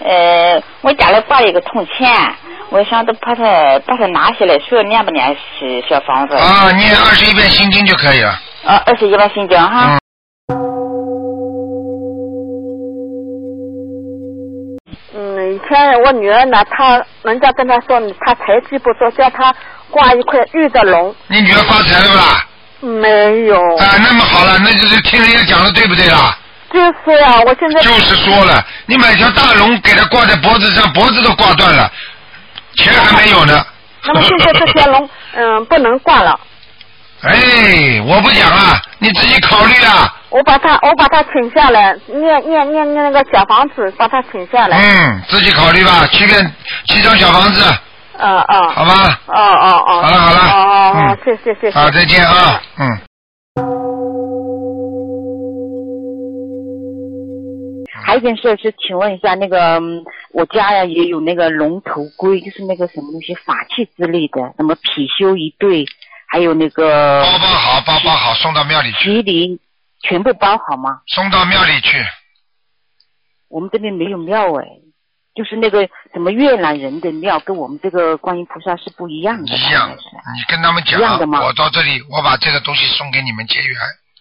我家里挂了一个铜钱，我想着把它拿下来，需要念不念小房子？ 啊，念21遍心经就可以了。 21遍心经哈。 以前我女儿呢，人家跟她说，她财气不错，叫她挂一块玉的龙。 你女儿发财了不啦？ 没有。 那么好了，那就是听人家讲的对不对啦？ 就是啊，我现在就是说了，你买条大龙给她挂在脖子上，脖子都挂断了，钱还没有呢。 那么现在这些龙，不能挂了。 哎，我不讲了，你自己考虑啊。 我把他请下来，念那个小房子，把他请下来。 自己考虑吧，7张小房子。好吧。好了。 谢谢。 好，再见啊。 还有一件事是，请问一下，那个我家呀也有那个龙头龟，就是那个什么东西法器之类的，什么貔貅一对，还有那个包包好，送到庙里去。 麒麟全部包好吗？ 送到庙里去。 我们这边没有庙就是那个什么越南人的庙，跟我们这个观音菩萨是不一样的。 一样，你跟他们讲， 一样的吗？ 我到这里，我把这个东西送给你们结缘。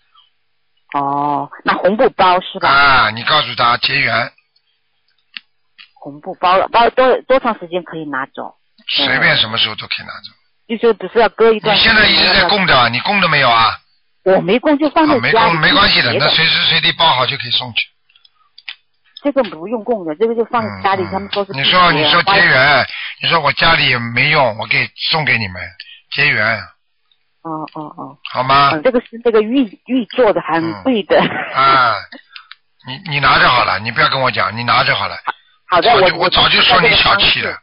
那红布包是吧？ 你告诉他结缘。 红布包多长时间可以拿走？ 随便什么时候都可以拿走。 就是只是要隔一段时间。 你现在一直在供着，你供了没有啊？ 我没供，就放在家里。 没关系的，那随时随地包好就可以送去。 这个不用供的，这个就放在家里，他们说是。 你说结缘，你说我家里也没用，我送给你们结缘。好吗？ 这个是这个玉做的，很贵的。 你拿着好了，你不要跟我讲，你拿着好了。 好的， 我早就说你小气了。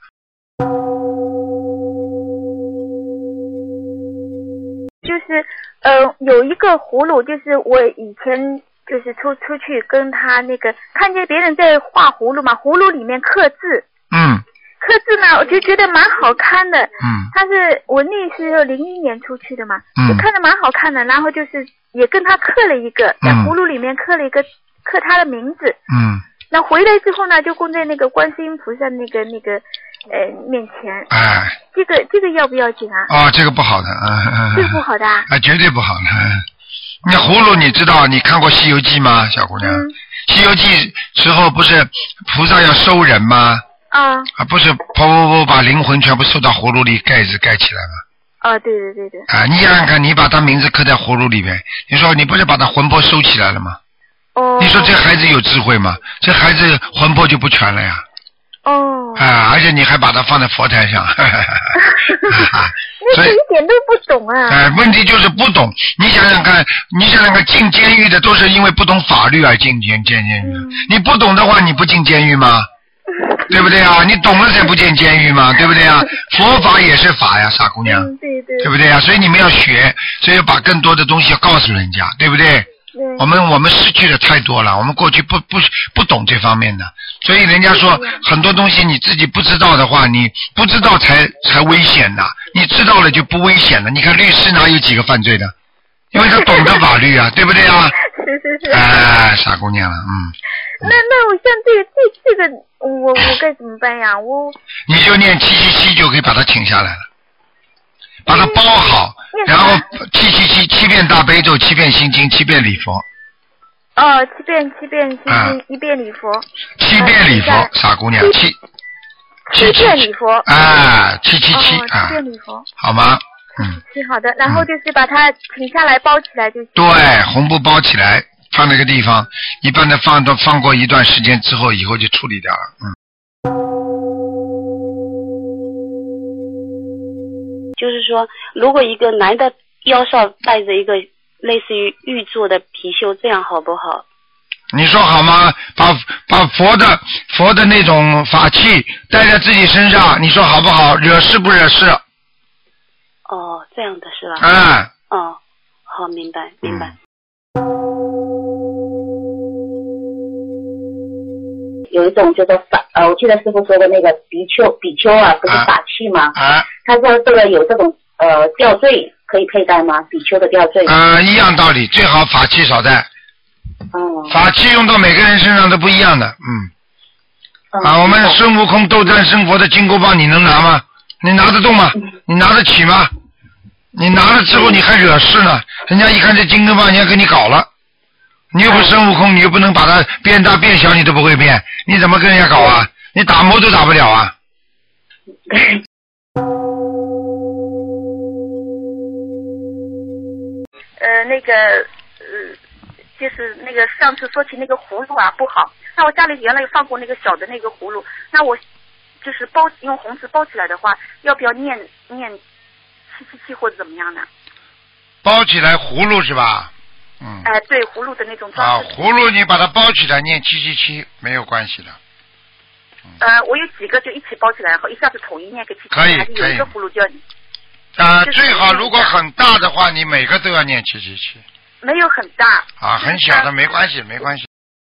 就是有一个葫芦，就是我以前就是出去跟他那个看见别人在画葫芦嘛，葫芦里面刻字。刻字呢，我就觉得蛮好看的。他是我那是01年出去的嘛，就看着蛮好看的，然后就是也跟他刻了一个，在葫芦里面刻了一个刻他的名字。那回来之后呢，就供在那个观世音菩萨那个面前。这个要不要紧啊？ 这个不好的。 这个不好的啊？ 绝对不好的。那葫芦你知道，你看过《西游记》吗，小姑娘？西游记》时候不是菩萨要收人吗？不是把灵魂全部收到葫芦里，盖子盖起来吗？ 对。 你想想看，你把他名字刻在葫芦里面，你说你不是把他魂魄收起来了吗？你说这孩子有智慧吗？这孩子魂魄就不全了呀。而且你还把它放在佛台上。 那一点都不懂啊。 问题就是不懂。你想想看，进监狱的都是因为不懂法律而进监狱。你不懂的话，你不进监狱吗？对不对啊？你懂了才不进监狱吗？对不对啊？佛法也是法呀，傻姑娘。对不对啊？所以你们要学，所以要把更多的东西要告诉人家，对不对？我们失去的太多了，我们过去不懂这方面的，所以人家说很多东西你自己不知道的话，你不知道才危险的，你知道了就不危险了。你看律师哪有几个犯罪的？因为他懂得法律啊，对不对啊？ 是。 傻姑娘了， 那我像这个我该怎么办呀？ 你就念777就可以把它请下来了，把它包好，然后7遍大悲咒，7遍心经，7遍礼佛。 7遍心经，1遍礼佛。 7遍礼佛，傻姑娘，7 遍礼佛。 777。 7遍礼佛。 好吗？ 挺好的，然后就是把它请下来包起来就行。 对，红布包起来，放那个地方，一般的放过一段时间之后，以后就处理掉了。 就是说，如果一个男的腰上带着一个类似于玉做的貔貅，这样好不好？ 你说好吗？把佛的那种法器带在自己身上，你说好不好？惹事不惹事？ 这样的是吧？好，明白。 有一种叫做我记得师傅说的那个比丘啊，不是法器吗？他说这个有这种吊坠可以佩戴吗？比丘的吊坠？ 一样道理，最好法器少戴。法器用到每个人身上都不一样的。 我们孙悟空斗战胜佛的金箍棒你能拿吗？你拿得动吗？你拿得起吗？你拿了之后你还惹事呢，人家一看这金箍棒，人家跟你搞了。你又不是孙悟空，你又不能把它变大变小，你都不会变，你怎么跟人家搞啊？你打磨都打不了啊。 就是那个上次说起那个葫芦啊不好，那我家里原来放过那个小的那个葫芦，那我就是用红纸包起来的话，要不要念777或者怎么样呢？ 包起来葫芦是吧？ 对，葫芦的那种装饰。 葫芦你把它包起来念777没有关系的。 我有几个就一起包起来，然后一下子统一念个777， 可以， 还是有一个葫芦就要。 最好如果很大的话，你每个都要念777。 没有很大。 很小的没关系，没关系。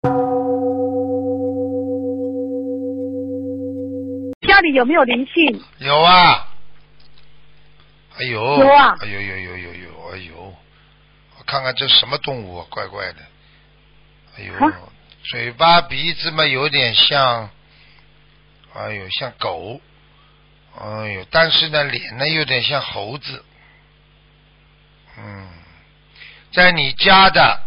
家里有没有灵性？ 有啊。有啊。哎呦，我看看这什么动物啊，怪怪的。哎呦，嘴巴鼻子嘛有点像，像狗。但是呢脸呢有点像猴子。在你家的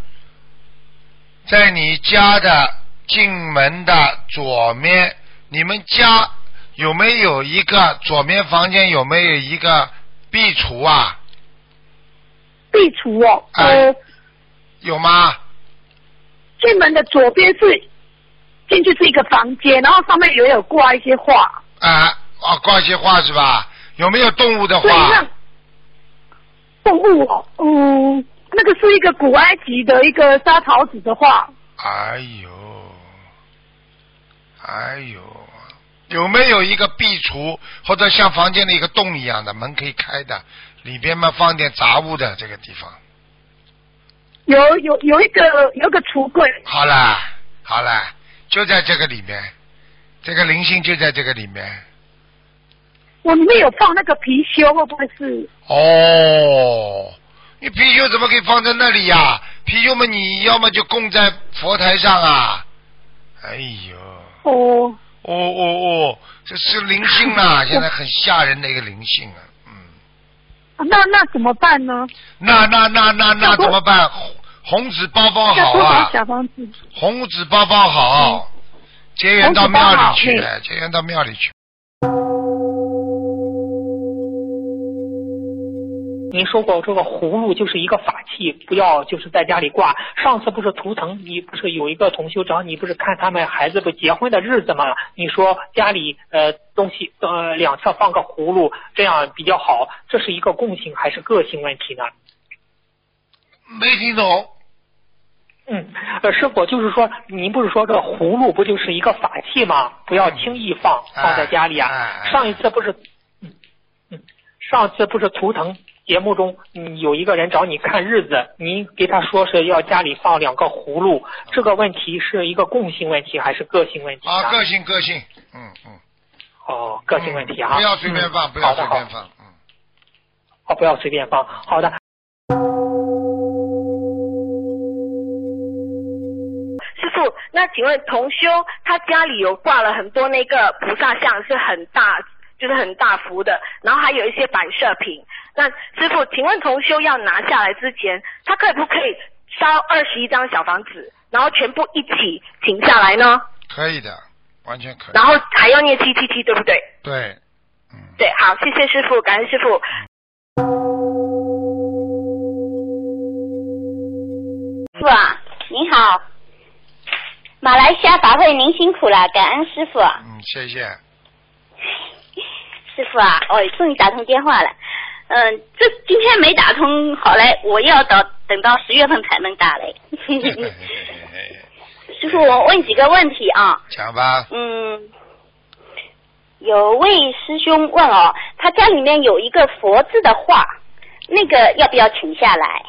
进门的左面，你们家有没有一个左面房间有没有一个壁橱啊？ 壁橱有吗？ 进门的左边进去是一个房间，然后上面也有挂一些画。 挂一些画是吧？有没有动物的画？ 动物那个是一个古埃及的一个沙桃子的画。 哎呦，有没有一个壁橱或者像房间的一个洞一样的门可以开的，里边嘛放点杂物的这个地方？ 有一个橱柜。 好了，就在这个里面，这个灵性就在这个里面。 我里面有放那个貔貅，会不会是？ 你貔貅怎么可以放在那里呀？貔貅嘛，你要么就供在佛台上啊。哎呦。这是灵性啊，现在很吓人的一个灵性啊。 那怎么办呢？ 那怎么办？红纸包好啊。 小房子。 红纸包好，结缘到庙里去。 您说过这个葫芦就是一个法器，不要就是在家里挂。上次不是图腾，你不是有一个同修找你，不是看他们孩子不结婚的日子吗？你说家里东西两侧放个葫芦，这样比较好，这是一个共性还是个性问题呢？ 没听懂。 师傅就是说，您不是说这个葫芦不就是一个法器吗？不要轻易放在家里啊。上次不是图腾节目中，有一个人找你看日子，您给他说是要家里放2个葫芦，这个问题是一个共性问题还是个性问题啊？ 个性。个性问题啊。 不要随便放，不要随便放。 不要随便放。好的。 师傅，那请问同修他家里有挂了很多那个菩萨像，是很大，就是很大幅的，然后还有一些摆设品。那师傅，请问同修要拿下来之前，他可不可以烧21张小房子，然后全部一起请下来呢？ 可以的，完全可以。 然后还要念777，对不对？ 对。 对，好，谢谢师傅，感恩师傅。 师傅啊，你好，马来西亚法会您辛苦了，感恩师傅。 谢谢。 师傅啊，终于打通电话了。这今天没打通，好嘞，我要等到10月份才能打嘞。师傅，我问几个问题啊。 讲吧。 有位师兄问他家里面有一个佛字的画，那个要不要请下来？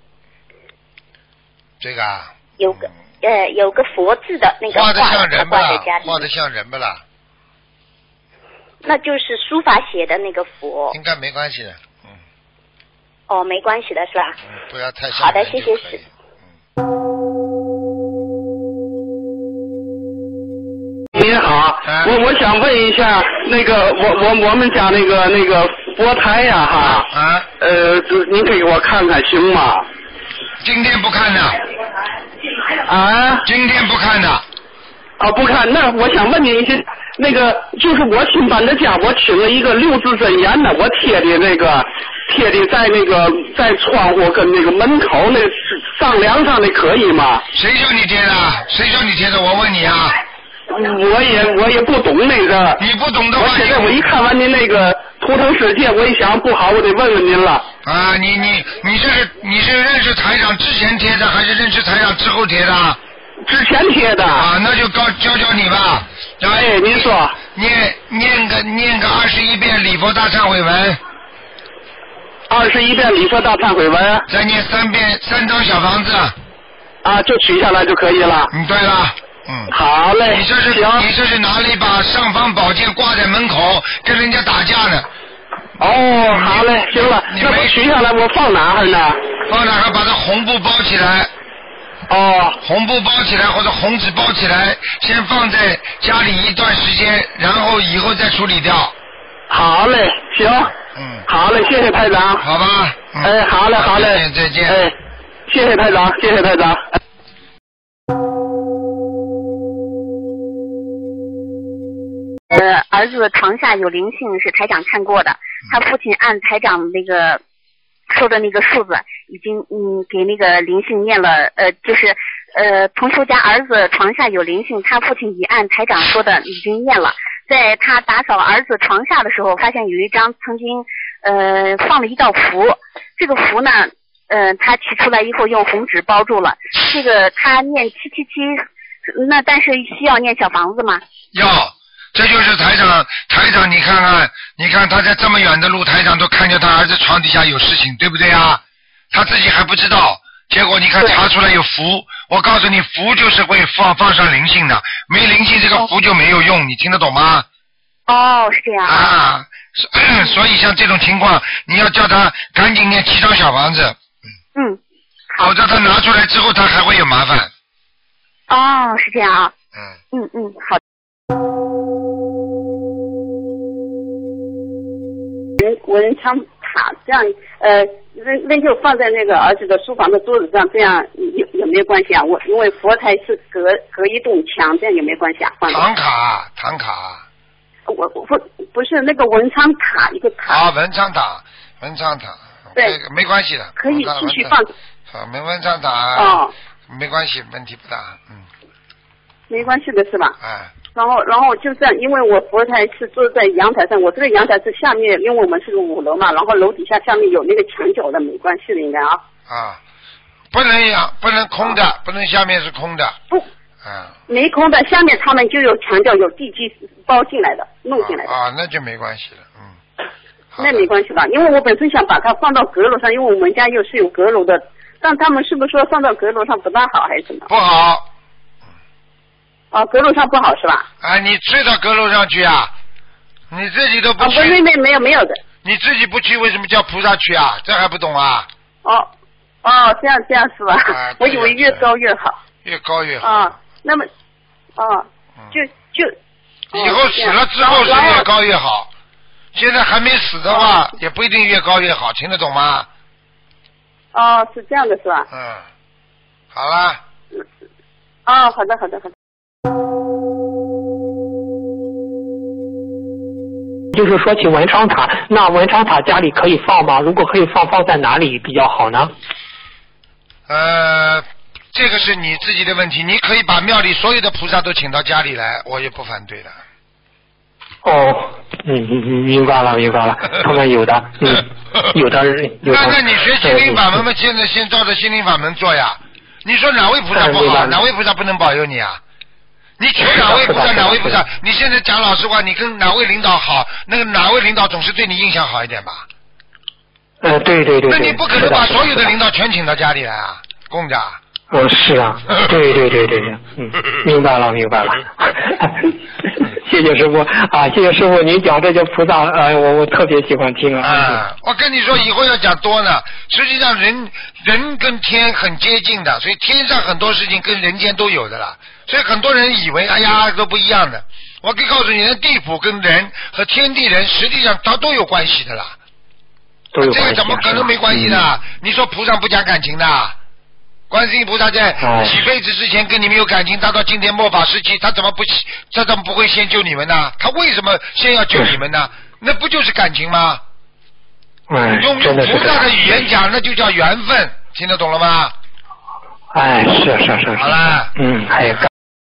这个啊。 有个佛字的那个画， 画的像人不啦？ 画的像人不啦？ 那就是书法写的那个佛。 应该没关系的。 没关系的是吧？ 不要太像人。 好的，谢谢师您好， 我想问一下，那个我们家那个佛台呀您可以给我看看行吗？ 今天不看的。 啊？ 今天不看的。 啊，不看。那我想问你一些，那个就是我新搬的家，我请了一个6字真言的，我贴的在窗户跟那个门口那上梁上的可以吗？ 谁叫你贴的？谁叫你贴的？我问你啊。 我也不懂那个。 你不懂的话， 现在我一看完您那个图腾世界，我一想不好，我得问问您了。 啊，你是认识台长之前贴的，还是认识台长之后贴的？ 之前贴的。 啊，那就教你吧。 哎，您说。 念个21遍礼佛大忏悔文。 21遍礼佛大忏悔文。 再念3张小房子。 啊，就取下来就可以了。 对了。 好嘞。 你这是拿了一把尚方宝剑挂在门口，跟人家打架呢。 哦，好嘞，行了，那我取下来，我放哪儿呢？ 放哪儿？把它红布包起来。 哦。 红布包起来或者红纸包起来，先放在家里一段时间，然后以后再处理掉。 好嘞，行。好嘞，谢谢台长。 好吧。 哎，好嘞，好嘞。 再见。 哎，谢谢台长，谢谢台长。 儿子床下有灵性，是台长看过的。他父亲按台长那个说的那个数字，已经给那个灵性念了，同修家儿子床下有灵性，他父亲已按台长说的已经念了。在他打扫儿子床下的时候，发现有一张曾经放了一道符，这个符呢，他取出来以后用红纸包住了。这个他念777，那但是需要念小房子吗？ 要。这就是台长，你看他在这么远的路，台长都看见他儿子床底下有事情，对不对啊？他自己还不知道，结果你看查出来有符，我告诉你，符就是会放上灵性的，没灵性这个符就没有用，你听得懂吗？ 哦，是这样啊。所以像这种情况，你要叫他赶紧念7张小房子。否则他拿出来之后，他还会有麻烦。 哦，是这样啊。好。文昌塔这样那就放在那个儿子的书房的桌子上，这样有没有关系啊？因为佛台是隔一栋墙，这样有没有关系啊？ 唐卡。 我不是那个文昌塔一个塔。 啊，文昌塔。对，没关系的。 可以继续放。 好，文昌塔。哦。没关系，问题不大。 没关系的是吧？ 哎。 然后就这样，因为我佛台是坐在阳台上，我这个阳台是下面，因为我们是个5楼嘛，然后楼底下面有那个墙角的，没关系的应该啊。 啊，不能空的，不能下面是空的。 不。没空的，下面他们就有墙角有地基包进来的，弄进来的。 啊，那就没关系了， 那没关系吧？因为我本身想把它放到阁楼上，因为我们家又是有阁楼的，但他们是不是说放到阁楼上不大好还是怎么？ 不好。 阁楼上不好是吧？ 你睡到阁楼上去啊？你自己都不去？ 没有的。 你自己不去，为什么叫菩萨去啊？这还不懂啊？ 这样是吧？我以为越高越好。 越高越好。 那么，就以后死了之后是越高越好。现在还没死的话，也不一定越高越好，听得懂吗？ 是这样的是吧？ 好了。 好的。 就是说起文昌塔，那文昌塔家里可以放吗？如果可以放在哪里比较好呢？ 这个是你自己的问题，你可以把庙里所有的菩萨都请到家里来，我也不反对的。 明白了，他们有的，有的。 那你学心灵法门嘛，现在先照着心灵法门做呀。你说哪位菩萨不好？哪位菩萨不能保佑你啊？你求哪位菩萨哪位菩萨？你现在讲老实话，你跟哪位领导好，那个哪位领导总是对你印象好一点吧？ 对。 那你不可能把所有的领导全请到家里来啊，供着。 是啊，对，明白了。谢谢师傅啊，谢谢师傅，您讲这些菩萨，我特别喜欢听啊。 我跟你说，以后要讲多呢。实际上人跟天很接近的，所以天上很多事情跟人间都有的了。所以很多人以为，哎呀，都不一样的。 我可以告诉你，地府跟人和天地人实际上它都有关系的啦。 都有关系。 这个怎么可能没关系呢？你说菩萨不讲感情的？观世音菩萨在几辈子之前跟你们有感情，他到今天末法时期，他怎么不会先救你们呢？他为什么先要救你们呢？那不就是感情吗？用菩萨的语言讲，那就叫缘分，听得懂了吗？ 是。 好了， 还有。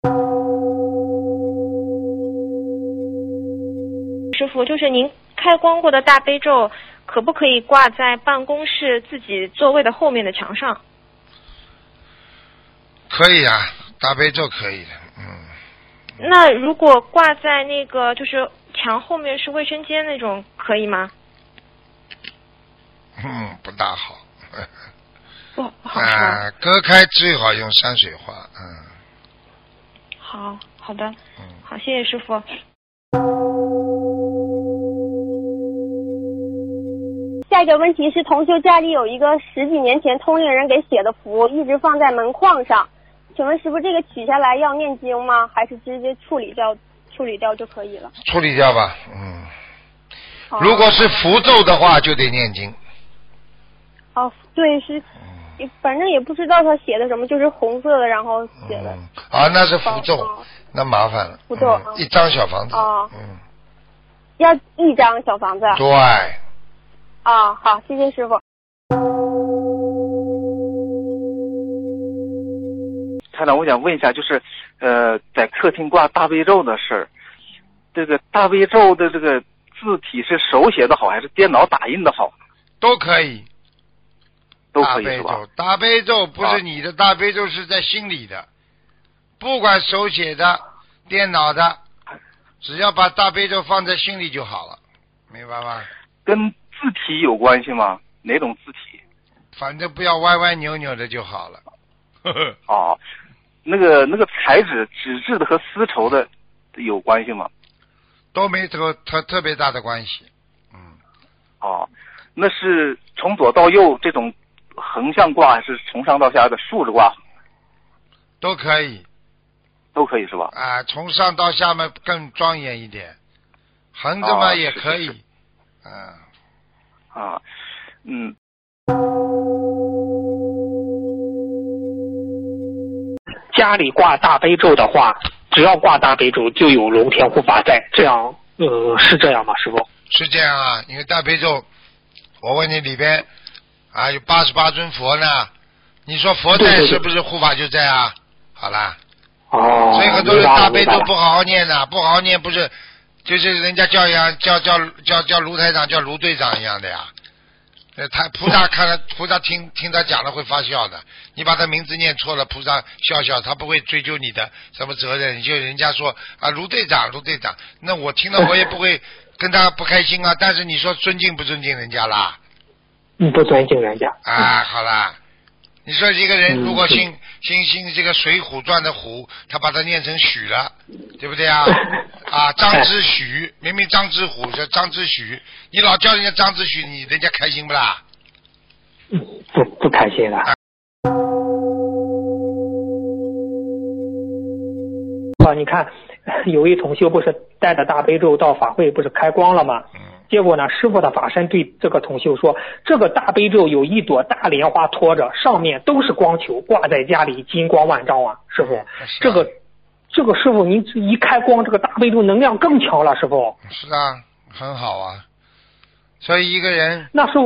师傅，就是您开光过的大悲咒，可不可以挂在办公室自己座位的后面的墙上？ 可以啊，大悲咒可以的， 那如果挂在那个就是墙后面是卫生间那种，可以吗？ 不大好。 不好隔开最好用山水画。 好的。好，谢谢师傅。 下一个问题是，同修家里有一个10几年前通灵人给写的符，一直放在门框上，请问师傅，这个取下来要念经吗？还是直接处理掉就可以了？ 处理掉吧。如果是符咒的话，就得念经。 对，是，反正也不知道他写的什么，就是红色的，然后写的。 那是符咒，那麻烦了。 符咒， 一张小房子。 要1张小房子。 对。 好，谢谢师傅。 台长，我想问一下，就是在客厅挂大悲咒的事儿，这个大悲咒的这个字体是手写的好，还是电脑打印的好？ 都可以。 都可以是吧？ 大悲咒不是你的大悲咒，是在心里的，不管手写的、电脑的，只要把大悲咒放在心里就好了，明白吗？ 跟字体有关系吗？哪种字体？ 反正不要歪歪扭扭的就好了。 那个材质，纸质的和丝绸的有关系吗？ 都没特别大的关系。 那是从左到右这种横向挂，还是从上到下的竖着挂？ 都可以。 都可以是吧？ 从上到下面更庄严一点，横着嘛也可以。 家里挂大悲咒的话，只要挂大悲咒就有龙天护法在，这样是这样吗，师傅？ 是这样啊，因为大悲咒，我问你里边有88尊佛呢，你说佛在是不是护法就在啊？好啦。所以很多人大悲咒不好好念的，不好好念不是，就是人家叫卢台长叫卢队长一样的呀。菩萨菩萨听他讲了会发笑的，你把他名字念错了，菩萨笑，他不会追究你的什么责任。就人家说卢队长，那我听了我也不会跟他不开心啊。但是你说尊敬不尊敬人家啦？ 不尊敬人家。 好啦。你说一个人如果姓这个水浒传的虎，他把它念成许了，对不对啊？张之许，明明张之虎是张之许，你老叫人家张之许，人家开心不啦？ 不开心了。你看有一同修不是带着大悲咒到法会不是开光了吗？结果呢，师傅的法身对这个同修说，这个大悲咒有一朵大莲花托着，上面都是光球，挂在家里金光万丈啊！师傅，这个师傅您一开光，这个大悲咒能量更强了，师傅。 是啊，很好啊。所以一个人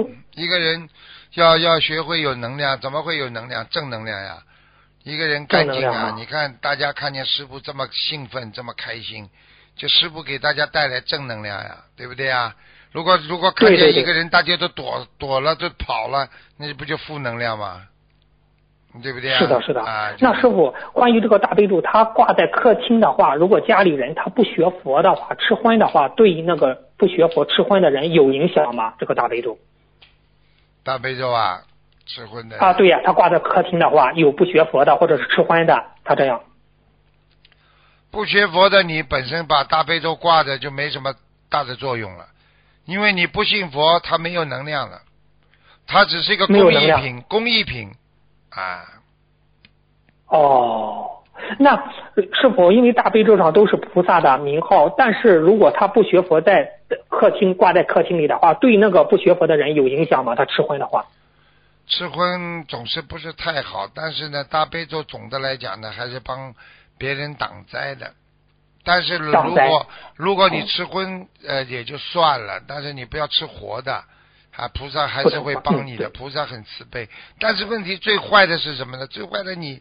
要学会有能量，怎么会有能量？正能量呀！一个人干净啊！你看大家看见师傅这么兴奋，这么开心，就师傅给大家带来正能量呀，对不对啊？如果看见一个人大家都躲了都跑了，那不就负能量吗？对不对啊？ 是的。那师傅，关于这个大悲咒，它挂在客厅的话，如果家里人他不学佛的话，吃荤的话，对于那个不学佛吃荤的人有影响吗？这个大悲咒？ 大悲咒啊，吃荤的对呀，他挂在客厅的话，有不学佛的或者是吃荤的，他这样。 不学佛的，你本身把大悲咒挂着就没什么大的作用了，因为你不信佛，它没有能量了，它只是一个工艺品那师傅，因为大悲咒上都是菩萨的名号，但是如果他不学佛，在客厅挂在客厅里的话，对那个不学佛的人有影响吗？他吃荤的话？ 吃荤总是不是太好，但是呢，大悲咒总的来讲呢，还是帮别人挡灾的。但是如果你吃荤，也就算了，但是你不要吃活的。菩萨还是会帮你的，菩萨很慈悲。但是问题最坏的是什么呢？最坏的你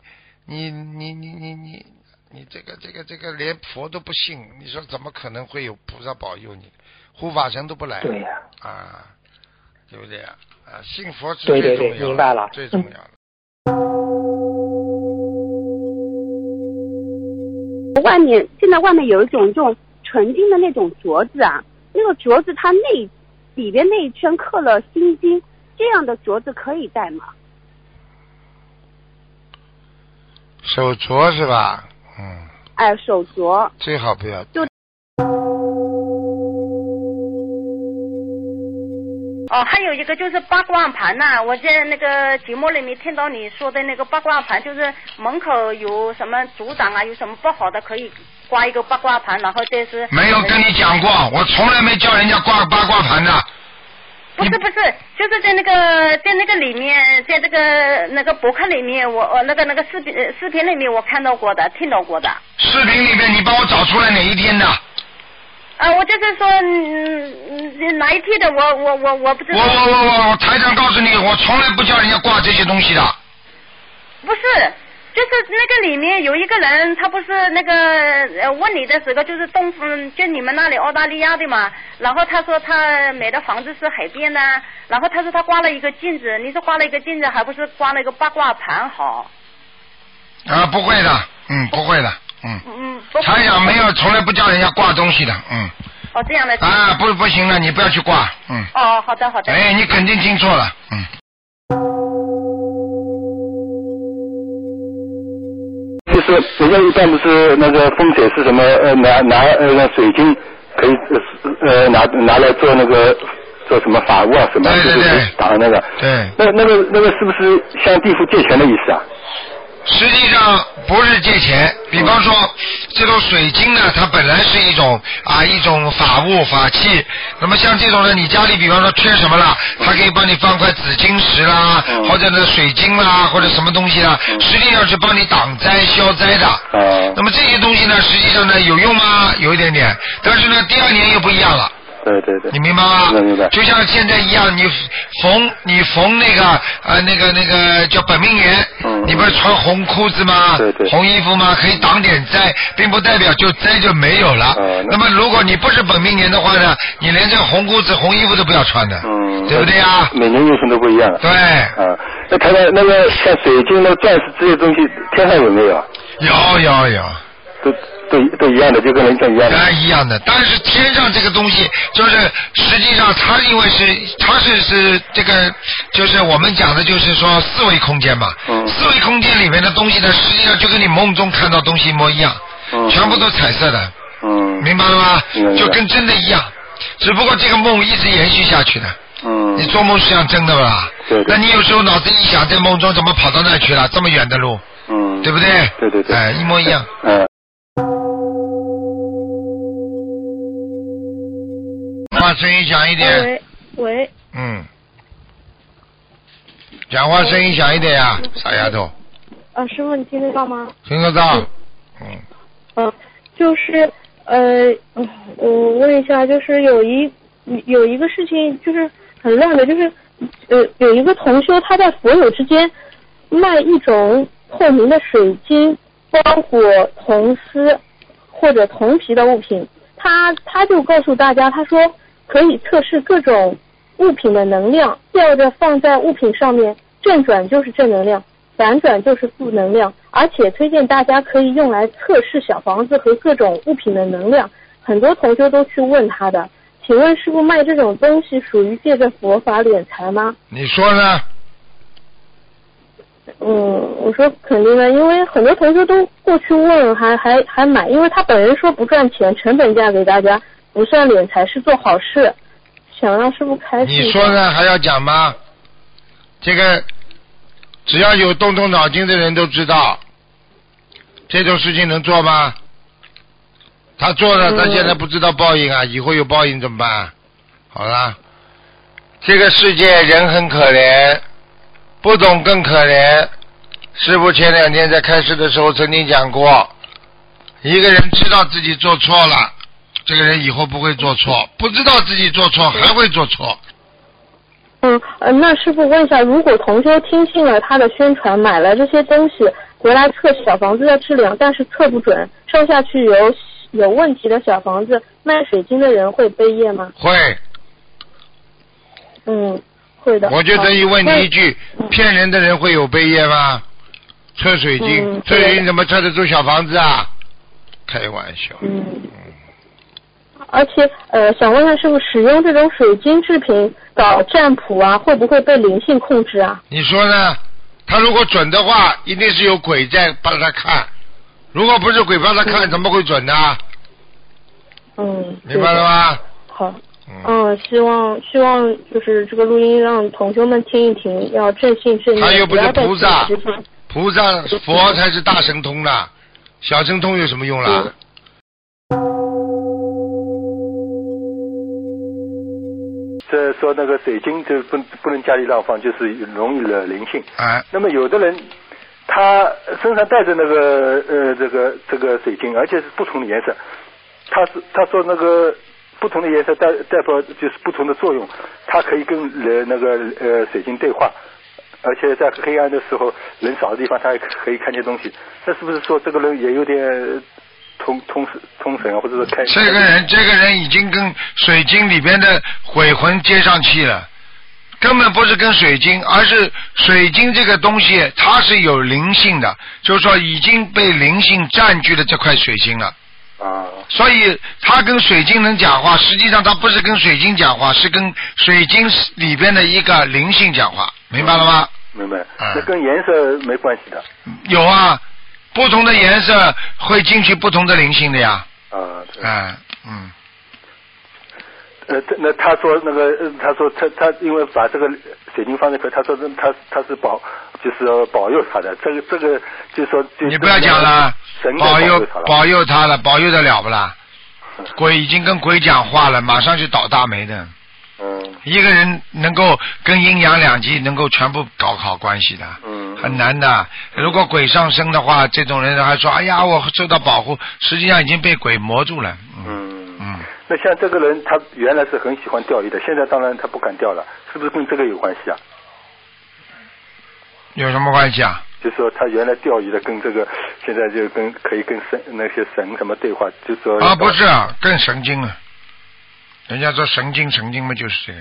这个连佛都不信，你说怎么可能会有菩萨保佑你？护法神都不来， 对呀， 对不对呀？信佛是最重要的， 对，明白了， 最重要的。 现在外面有一种这种纯金的那种镯子啊，那个镯子它里边那一圈刻了心经，这样的镯子可以戴吗？ 手镯是吧？ 手镯最好不要戴。 还有一个就是八卦盘呐，我在那个节目里面听到你说的那个八卦盘，就是门口有什么组长啊，有什么不好的可以挂一个八卦盘，然后这是没有跟你讲过，我从来没叫人家挂八卦盘的。 不是，就是在那个里面，在那个博客里面，我那个视频里面我看到过的，听到过的。 视频里面你帮我找出来哪一天的？ 我就是说，哪一天的我不知道。 我台长告诉你，我从来不叫人家挂这些东西的。 不是，就是那个里面有一个人，他不是那个问你的时候，就是就你们那里澳大利亚的嘛，然后他说他买的房子是海边的，然后他说他挂了一个镜子，你说挂了一个镜子，还不是挂了一个八卦盘好？ 不会的，不会的。台长没有，从来不叫人家挂东西的， 这样的。 不行了，你不要去挂， 好的。 你肯定听错了， 就是人家一般不是那个风水是什么拿水晶可以拿来做那个做什么法物啊什么， 对， 打那个， 对， 那个是不是向地府借钱的意思啊？ 实际上不是借钱，比方说这种水晶呢，它本来是一种法物法器。那么像这种呢，你家里比方说缺什么了，它可以帮你放块紫晶石啦，或者呢水晶啦，或者什么东西啦，实际上是帮你挡灾消灾的。那么这些东西呢，实际上呢有用吗？有一点点，但是呢第二年又不一样了。 对， 你明白吗？ 明白。 就像现在一样，你缝那个叫本命年，你不是穿红裤子吗？ 对， 红衣服吗？可以挡点灾，并不代表灾就没有了。那么如果你不是本命年的话呢，你连这个红裤子、红衣服都不要穿的，对不对呀？ 每年用处都不一样。 对。 那台长，那个像水晶、钻石这些东西，天上有没有？ 有。 都一样的，就跟人家一样的。 一样的，但是天上这个东西，就是实际上它因为它是这个，就是我们讲的就是说四维空间嘛。四维空间里面的东西呢，实际上就跟你梦中看到东西一模一样，全部都彩色的。明白了吗？就跟真的一样，只不过这个梦一直延续下去的。你做梦是像真的吧？ 对。 那你有时候脑子一想，在梦中怎么跑到那去了？这么远的路。对不对？ 对。 一模一样。话声音响一点。 喂。 讲话声音响一点呀，傻丫头。 师傅，你听得到吗？ 听得到。 就是我问一下，就是有一个事情就是很乱的，就是有一个同修他在佛友之间卖一种透明的水晶、包裹、铜丝或者铜皮的物品，他就告诉大家，他说可以测试各种物品的能量，吊着放在物品上面，正转就是正能量，反转就是负能量，而且推荐大家可以用来测试小房子和各种物品的能量。很多同学都去问他的，请问师父卖这种东西属于借着佛法敛财吗？ 你说呢？ 我说肯定的，因为很多同学都过去问，还买，因为他本人说不赚钱，成本价给大家，不算敛财，是做好事，想让师父开示。 你说呢？还要讲吗？这个只要有动脑筋的人都知道， 这种事情能做吗？他做了，他现在不知道报应啊，以后有报应怎么办？好了，这个世界人很可怜，不懂更可怜。师父前2天在开示的时候曾经讲过，一个人知道自己做错了，这个人以后不会做错，不知道自己做错还会做错。 那师父问一下，如果同修听信了他的宣传，买了这些东西回来测小房子的质量，但是测不准，收下去有问题的小房子，卖水晶的人会背业吗？ 会。 会的。 我就等于问你一句，骗人的人会有背业吗？测水晶，测水晶怎么测得出小房子啊？开玩笑。 而且想问一下，是不是使用这种水晶制品搞占卜啊，会不会被灵性控制啊？ 你说呢？他如果准的话，一定是有鬼在帮他看；如果不是鬼帮他看，怎么会准呢？明白了吗？ 好。希望就是这个录音让同学们听一听，要正信正念。 他又不是菩萨，菩萨佛才是大神通的，小神通有什么用啦？ 这说那个水晶就不能家里乱放，就是容易惹灵性。那么有的人他身上带着那个这个水晶，而且是不同的颜色，他说那个不同的颜色代表就是不同的作用，它可以跟那个水晶对话，而且在黑暗的时候人少的地方他还可以看见东西。那是不是说这个人也有点通神啊，或者说开？这个人已经跟水晶里边的鬼魂接上气了，根本不是跟水晶，而是水晶这个东西它是有灵性的，就是说已经被灵性占据了这块水晶了。所以他跟水晶能讲话，实际上他不是跟水晶讲话，是跟水晶里边的一个灵性讲话，明白了吗？ 明白。那跟颜色没关系的。 有啊，不同的颜色会进去不同的灵性的呀。 那他说那个，他说他因为把这个水晶放在这，他说他是就是保佑他的，这个就说你不要讲了，保佑他了，保佑得了不啦？鬼已经跟鬼讲话了，马上就倒大霉的。一个人能够跟阴阳两极能够全部搞好关系的，很难的。如果鬼上身的话，这种人还说哎呀我受到保护，实际上已经被鬼磨住了。 那像这个人他原来是很喜欢钓鱼的，现在当然他不敢钓了，是不是跟这个有关系啊？ 有什么关系啊？ 就是说他原来钓鱼的跟这个现在就可以跟那些神什么对话，就说不是更神经了，人家说神经嘛，就是这个。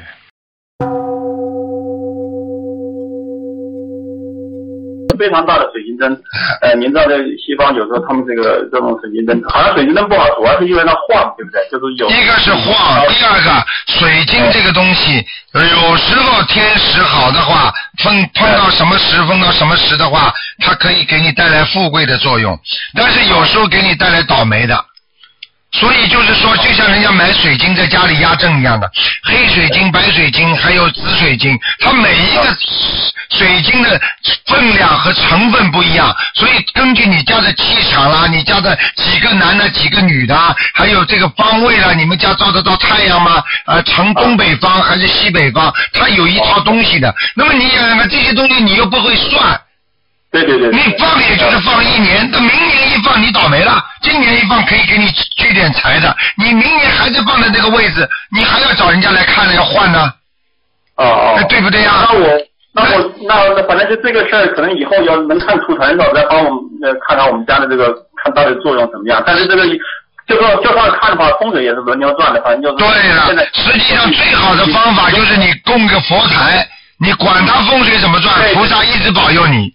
非常大的水晶灯，您知道在西方有时候他们这种水晶灯，好像水晶灯不好，主要是因为它晃，对不对？就是有一个是晃，第二个水晶这个东西，有时候天时好的话，碰到什么时碰到什么时的话，它可以给你带来富贵的作用，但是有时候给你带来倒霉的。所以就是说，就像人家买水晶在家里压阵一样的，黑水晶、白水晶还有紫水晶，它每一个水晶的分量和成分不一样，所以根据你家的气场啦，你家的几个男的几个女的，还有这个方位啦，你们家照得到太阳吗？呈东北方还是西北方，它有一套东西的。那么你想想看，这些东西你又不会算。 对， 你放也就是放1年，那明年一放你倒霉了，今年一放可以给你聚点财的，你明年还是放在这个位置，你还要找人家来看了要换呢。对不对呀？ 那反正就这个事儿，可能以后要能看图腾，老再帮我们看看我们家的这个看到底作用怎么样。但是这个就算看的话，风水也是轮流转的，反正就是。 对了，实际上最好的方法就是你供个佛台，你管它风水怎么转，菩萨一直保佑你。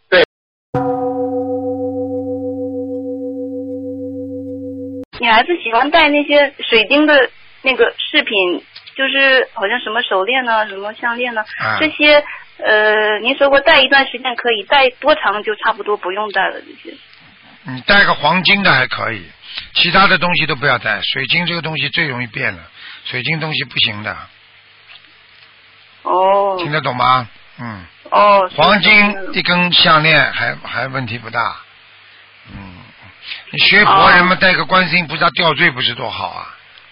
女孩子喜欢戴那些水晶的那个饰品，就是好像什么手链呢，什么项链呢，这些您说过戴一段时间可以，戴多长就差不多不用戴了这些。 你戴个黄金的还可以，其他的东西都不要戴，水晶这个东西最容易变了，水晶东西不行的。听得懂吗？黄金一根项链还问题不大。 你学佛人嘛，带个观世音菩萨吊坠不是多好啊？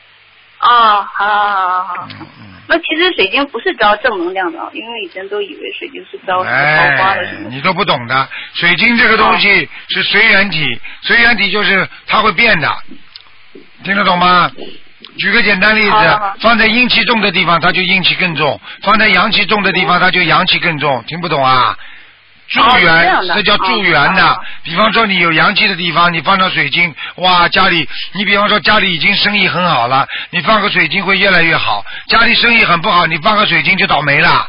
好。那其实水晶不是招正能量的，因为以前都以为水晶是招桃花的什么。 你都不懂的，水晶这个东西是随缘体，随缘体就是它会变的，听得懂吗？举个简单例子，放在阴气重的地方，它就阴气更重；放在阳气重的地方，它就阳气更重。听不懂啊？助缘，这叫助缘的。比方说你有阳气的地方，你放上水晶，哇，家里你比方说家里已经生意很好了，你放个水晶会越来越好；家里生意很不好，你放个水晶就倒霉了。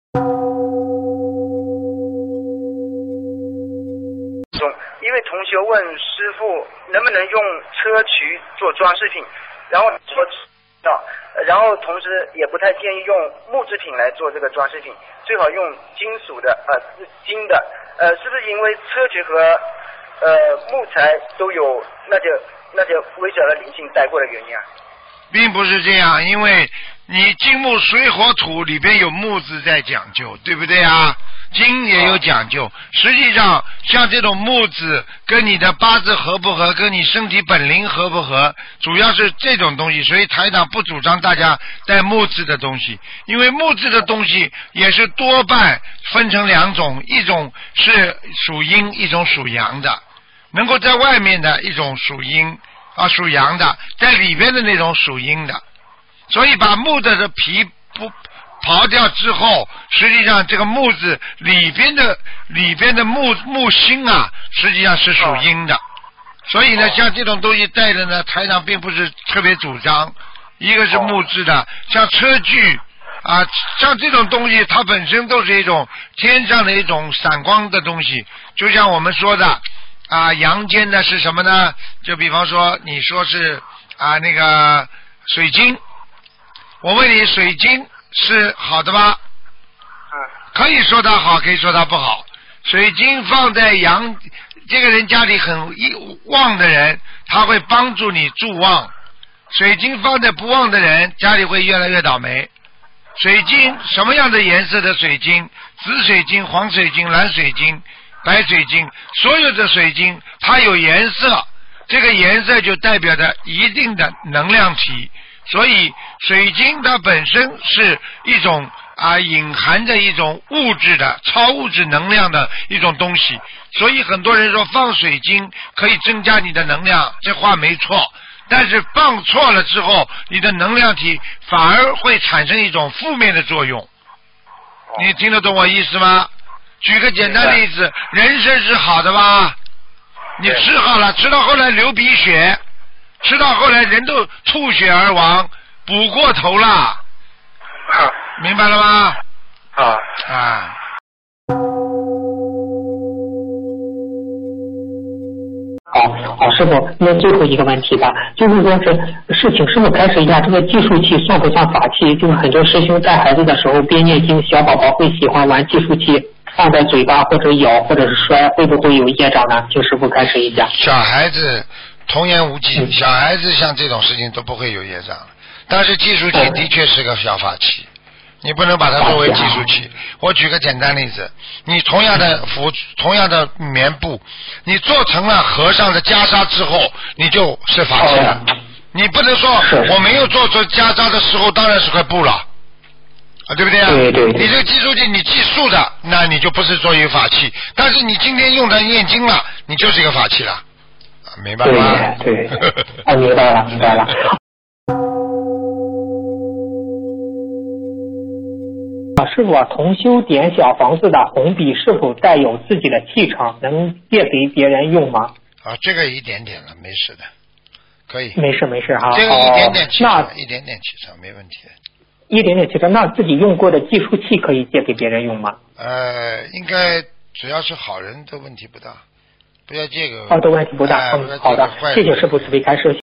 因为同学问师傅能不能用砗磲做装饰品，然后说然后同时也不太建议用木制品来做这个装饰品，最好用金属的金的，是不是因为砗磲和木材都有那就微小的灵性带过的原因啊？ 并不是这样，因为你金木水火土里边有木字在讲究，对不对啊？金也有讲究，实际上像这种木字跟你的八字合不合，跟你身体本灵合不合，主要是这种东西，所以台长不主张大家带木字的东西，因为木字的东西也是多半分成两种，一种是属阴，一种属阳的，能够在外面的一种属阴属阳的，在里边的那种属阴的，所以把木的皮不刨掉之后，实际上这个木字里边的木星啊，实际上是属阴的，所以呢，像这种东西带的呢，台长并不是特别主张。一个是木质的，像车具啊，像这种东西，它本身都是一种天上的一种闪光的东西，就像我们说的啊，阳间的是什么呢？就比方说，你说是那个水晶，我问你，水晶是好的吧？可以说它好，可以说它不好。水晶放在这个人家里很旺的人，他会帮助你助旺；水晶放在不旺的人家里会越来越倒霉。水晶什么样的颜色的水晶？紫水晶、黄水晶、蓝水晶、白水晶，所有的水晶它有颜色，这个颜色就代表着一定的能量体。所以水晶它本身是一种隐含着一种物质的超物质能量的一种东西，所以很多人说放水晶可以增加你的能量，这话没错，但是放错了之后，你的能量体反而会产生一种负面的作用。你听得懂我意思吗？举个简单例子，人参是好的吧？你吃好了，吃到后来流鼻血，吃到后来人都吐血而亡，补过头了，明白了吗？ 好，师傅，那最后一个问题吧，就是说是请师傅开始一下，这个计数器算不算法器？就是很多师兄带孩子的时候边念经，小宝宝会喜欢玩计数器，放在嘴巴或者咬或者是摔，会不会有业障呢？请师傅开始一下。 小孩子童言无忌，小孩子像这种事情都不会有业障，但是计数器的确是个小法器，你不能把它作为计数器。我举个简单例子，你同样的同样的棉布，你做成了和尚的袈裟之后，你就是法器了。你不能说我没有做出袈裟的时候当然是块布了，对不对啊？对。你这个计数器你计数的，那你就不是作为法器，但是你今天用它念经了，你就是一个法器了，明白吗？ 对，明白了。师傅，同修点小房子的红笔是否带有自己的气场，能借给别人用吗？ 这个一点点了，没事的，可以。 没事哈。 这个一点点气场，一点点气场没问题。 一点点气场，那自己用过的计数器可以借给别人用吗？ 应该只要是好人都问题不大，不要借给都问题不大。好的，谢谢师傅慈悲开示。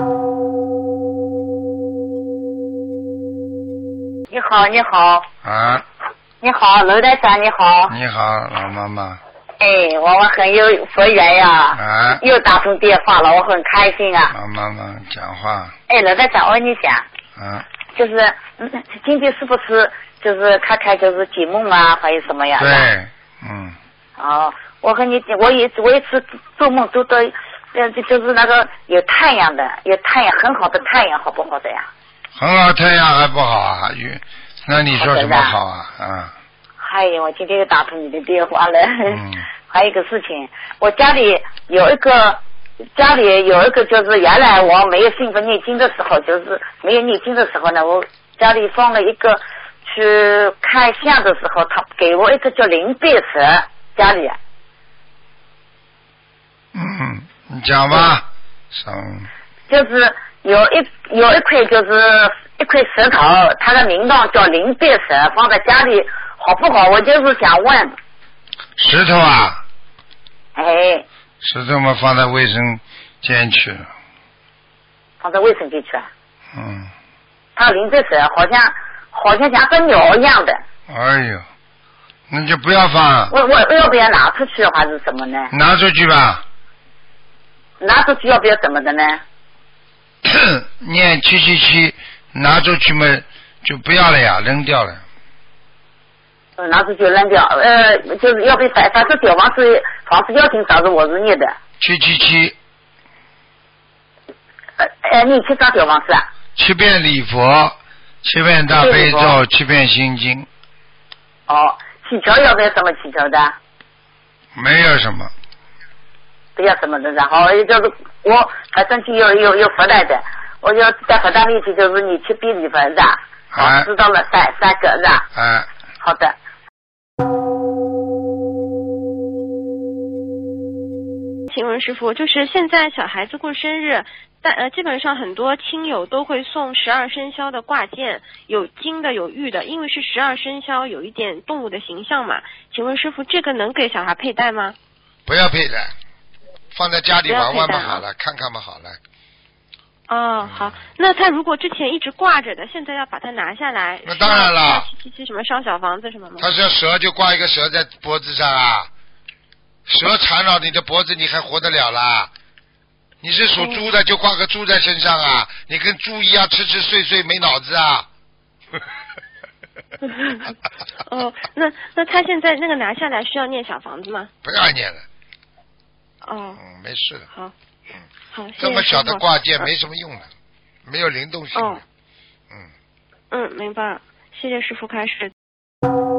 你好。你好，娄台长，你好。 你好，老妈妈。 我很有佛缘呀。又打通电话了，我很开心啊。 老妈妈讲话。 娄台长，我跟你讲。就是今天是不是就是开就是解梦啊，还有什么呀？ 对。 我和你，我一次做梦都到就是那个有太阳的，有太阳很好的太阳，好不好的呀？ 很好，太阳还不好啊？那你说什么好啊？啊。 还有，我今天又打通你的电话了。还有一个事情，我家里有一个，就是原来我没有信佛念经的时候，就是没有念经的时候呢，我家里放了一个，去看相的时候，他给我一个叫灵贝蛇，家里。 你讲吧。 就是有一块就是一块石头，它的名堂叫灵贝蛇，放在家里好不好？我就是想问。 石头啊？ 哎。 石头嘛，放在卫生间去了。 放在卫生间去啊？它灵贝蛇好像像个鸟一样的。 哎呦，那就不要放。 我要不要拿出去还是什么呢？ 拿出去吧。 拿出去要不要怎么的呢？ 念777，拿出去嘛就不要了呀，扔掉了。 拿出去扔掉，就是要被反正小房子要听啥子我是念的。 777。 念7张小房子啊 ？7遍礼佛，7遍大悲咒，7遍心经。 祈求要不要什么祈求的？ 没有什么。 不要什么的，然后就是我反正就有佛来的，我就在佛堂面前就是你去比礼佛是吧？知道了，三个是吧？好的。 请问师傅，就是现在小孩子过生日，基本上很多亲友都会送12生肖的挂件，有金的有玉的，因为是12生肖，有一点动物的形象嘛。请问师傅，这个能给小孩佩戴吗？ 不要佩戴，放在家里玩玩嘛好了，看看嘛好了。 好，那他如果之前一直挂着的，现在要把它拿下来， 那当然了。 777什么烧小房子什么吗？ 他是要蛇就挂一个蛇在脖子上啊，蛇缠绕你的脖子，你还活得了啦？你是属猪的，就挂个猪在身上啊，你跟猪一样吃睡睡没脑子啊。 那他现在那个拿下来需要念小房子吗？ 不要念了。没事的。 好， 这么小的挂件没什么用的，没有灵动性的。 明白，谢谢师傅开示。